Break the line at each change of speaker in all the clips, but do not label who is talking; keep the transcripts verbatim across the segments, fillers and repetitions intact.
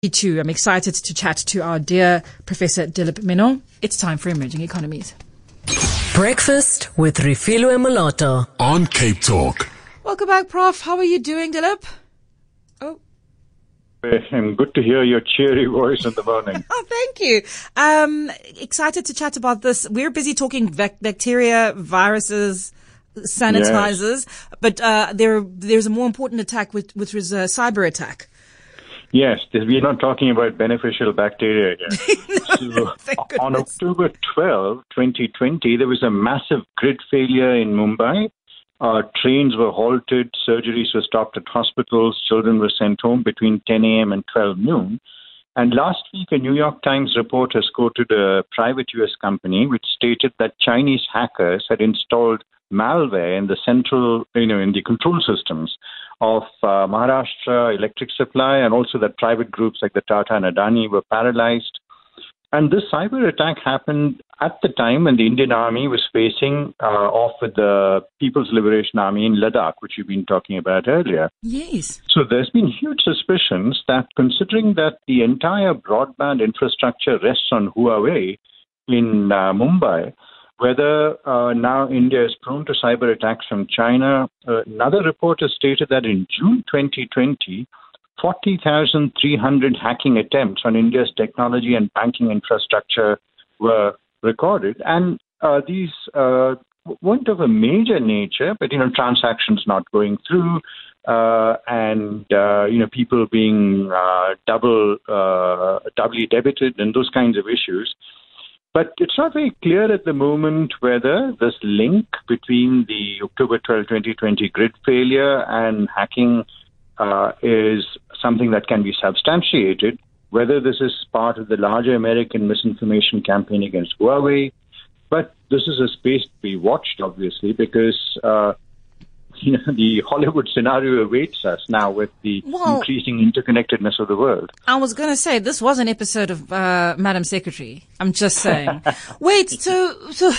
Me too. I'm excited to chat to our dear Professor Dilip Menon. It's time for Emerging Economies.
Breakfast with Refilwe Molota
on Cape Talk.
Welcome back, Professor How are you doing, Dilip? Oh.
I'm good to hear your cheery voice in the morning.
Oh, thank you. Um, excited to chat about this. We're busy talking vac- bacteria, viruses, sanitizers, yes. but uh, there there's a more important attack, which, which was a cyber attack.
Yes, we're not talking about beneficial bacteria here.
no,
so, on October twelfth, twenty twenty, there was a massive grid failure in Mumbai. Uh, trains were halted, surgeries were stopped at hospitals, children were sent home between ten a.m. and twelve noon. And last week, a New York Times report has quoted a private U S company which stated that Chinese hackers had installed malware in the central, you know, in the control systems of uh, Maharashtra Electric Supply, and also that private groups like the Tata and Adani were paralyzed. And this cyber attack happened at the time when the Indian Army was facing uh, off with the People's Liberation Army in Ladakh, which you've been talking about earlier.
Yes.
So there's been huge suspicions that, considering that the entire broadband infrastructure rests on Huawei in uh, Mumbai, whether uh, now India is prone to cyber attacks from China. Uh, another report has stated that in June twenty twenty, forty thousand three hundred hacking attempts on India's technology and banking infrastructure were recorded. And uh, these uh, weren't of a major nature, but, you know, transactions not going through uh, and, uh, you know, people being uh, double, uh, doubly debited and those kinds of issues. But it's not very clear at the moment whether this link between the October twelfth, twenty twenty grid failure and hacking uh, is something that can be substantiated, whether this is part of the larger American misinformation campaign against Huawei. But this is a space to be watched, obviously, because uh, you know, the Hollywood scenario awaits us now with the well, increasing interconnectedness of the world.
I was going to say, this was an episode of uh, Madam Secretary. I'm just saying. Wait, so so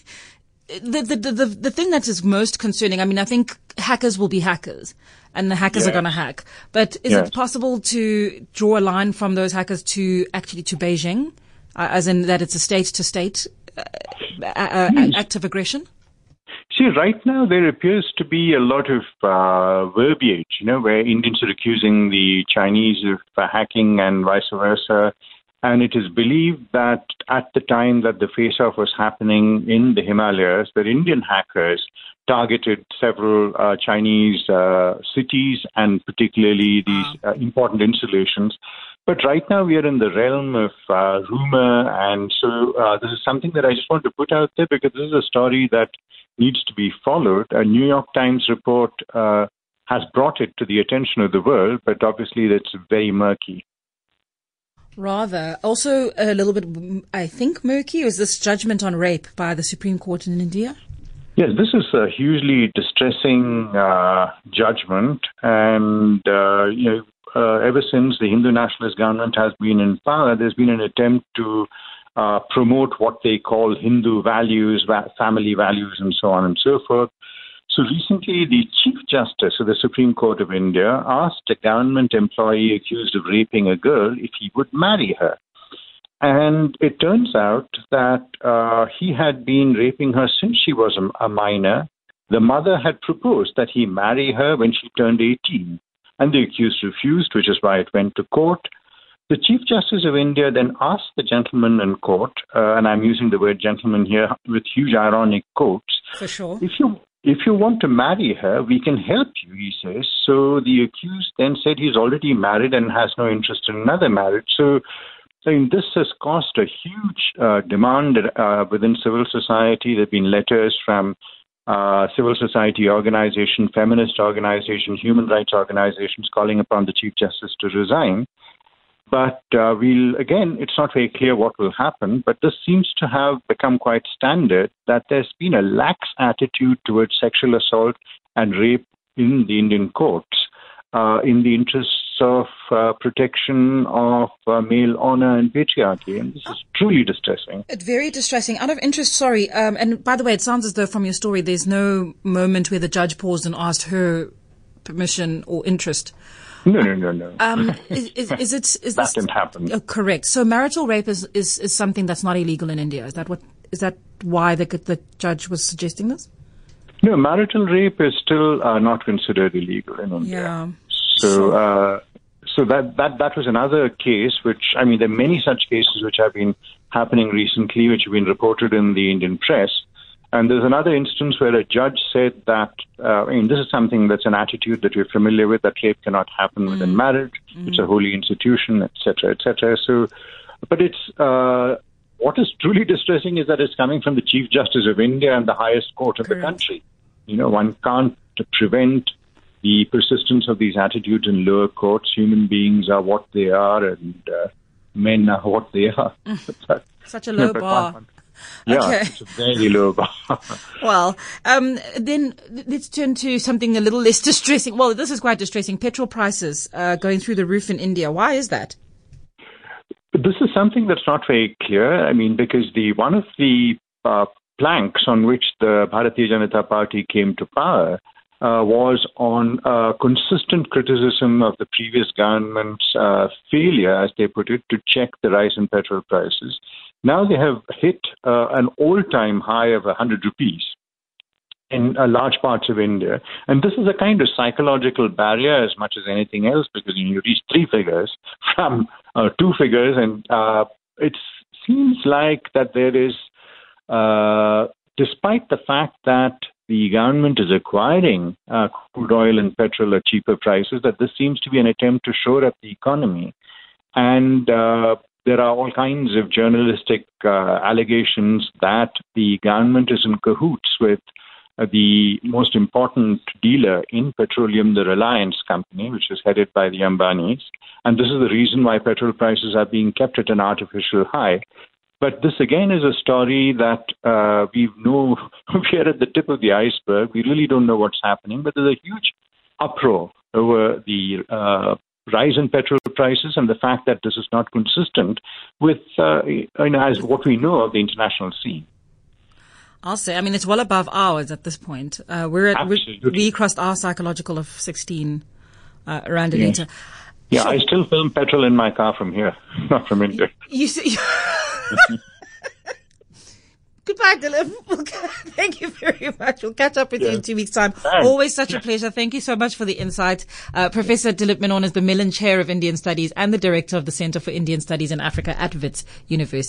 the, the the the thing that is most concerning, I mean, I think hackers will be hackers, and the hackers yes. are going to hack. But is yes. it possible to draw a line from those hackers to actually to Beijing, uh, as in that it's a state-to-state uh, uh, yes. act of aggression?
See, right now there appears to be a lot of uh, verbiage, you know, where Indians are accusing the Chinese of uh, hacking and vice versa. And it is believed that at the time that the face-off was happening in the Himalayas, that Indian hackers targeted several uh, Chinese uh, cities and particularly these uh, important installations. But right now we are in the realm of uh, rumor, and so uh, this is something that I just want to put out there because this is a story that needs to be followed. A New York Times report uh, has brought it to the attention of the world, but obviously that's very murky.
Rather. Also a little bit, I think, murky is this judgment on rape by the Supreme Court in India?
Yes, this is a hugely distressing uh, judgment, and uh, you know, uh, ever since the Hindu nationalist government has been in power, there's been an attempt to uh, promote what they call Hindu values, va- family values, and so on and so forth. So recently, the Chief Justice of the Supreme Court of India asked a government employee accused of raping a girl if he would marry her. And it turns out that uh, he had been raping her since she was a, a minor. The mother had proposed that he marry her when she turned eighteen. And the accused refused, which is why it went to court. The Chief Justice of India then asked the gentleman in court, uh, and I'm using the word gentleman here with huge ironic quotes.
For sure.
If you If you want to marry her, we can help you, he says. So the accused then said he's already married and has no interest in another marriage. So I mean, this has caused a huge uh, demand uh, within civil society. There have been letters from uh, civil society organizations, feminist organizations, human rights organizations calling upon the Chief Justice to resign. But uh, we'll, again, it's not very clear what will happen, but this seems to have become quite standard that there's been a lax attitude towards sexual assault and rape in the Indian courts uh, in the interests of uh, protection of uh, male honor and patriarchy. And this is truly distressing.
It's very distressing. Out of interest, sorry, um, and by the way, it sounds as though from your story there's no moment where the judge paused and asked her permission or interest.
No, no, no, no.
Um, is, is, is it, is
that
this,
didn't happen.
Oh, correct. So marital rape is, is, is something that's not illegal in India. Is that what, is that why the, the judge was suggesting this?
No, marital rape is still uh, not considered illegal in India.
Yeah.
So, uh, so that, that, that was another case which, I mean, there are many such cases which have been happening recently, which have been reported in the Indian press. And there's another instance where a judge said that, uh, I mean, this is something that's an attitude that we're familiar with, that rape cannot happen mm. within marriage. Mm. It's a holy institution, et cetera, et cetera. So, but it's, uh, what is truly distressing is that it's coming from the Chief Justice of India and the highest court of Correct. the country. You know, one can't prevent the persistence of these attitudes in lower courts. Human beings are what they are, and uh, men are what they are.
Mm. Such a low bar.
Yeah,
okay.
It's a very low bar.
Well, um, then let's turn to something a little less distressing. Well, this is quite distressing. Petrol prices uh, going through the roof in India. Why is that?
This is something that's not very clear. I mean, because the one of the uh, planks on which the Bharatiya Janata Party came to power uh, was on uh, consistent criticism of the previous government's uh, failure, as they put it, to check the rise in petrol prices. Now they have hit uh, an all-time high of one hundred rupees in uh, large parts of India. And this is a kind of psychological barrier as much as anything else, because you reach three figures from uh, two figures. And uh, it seems like that there is, uh, despite the fact that the government is acquiring uh, crude oil and petrol at cheaper prices, that this seems to be an attempt to shore up the economy. And uh, there are all kinds of journalistic uh, allegations that the government is in cahoots with uh, the most important dealer in petroleum, the Reliance company, which is headed by the Ambanis. And this is the reason why petrol prices are being kept at an artificial high. But this, again, is a story that uh, we know, we're at the tip of the iceberg. We really don't know what's happening. But there's a huge uproar over the uh, rise in petrol prices and the fact that this is not consistent with uh, you know, as what we know of the international scene.
I'll say, I mean, it's well above ours at this point. Uh, we're at, we, we crossed our psychological of sixteen uh, rand a
yes.
litre.
Yeah,
sure.
I still film petrol in my car from here, not from India.
You see. Goodbye, Dilip. Thank you very much. We'll catch up with yeah. you in two weeks' time. Thanks. Always such a pleasure. Thank you so much for the insight. Uh, Professor Dilip Menon is the Millen Chair of Indian Studies and the Director of the Center for Indian Studies in Africa at Wits University.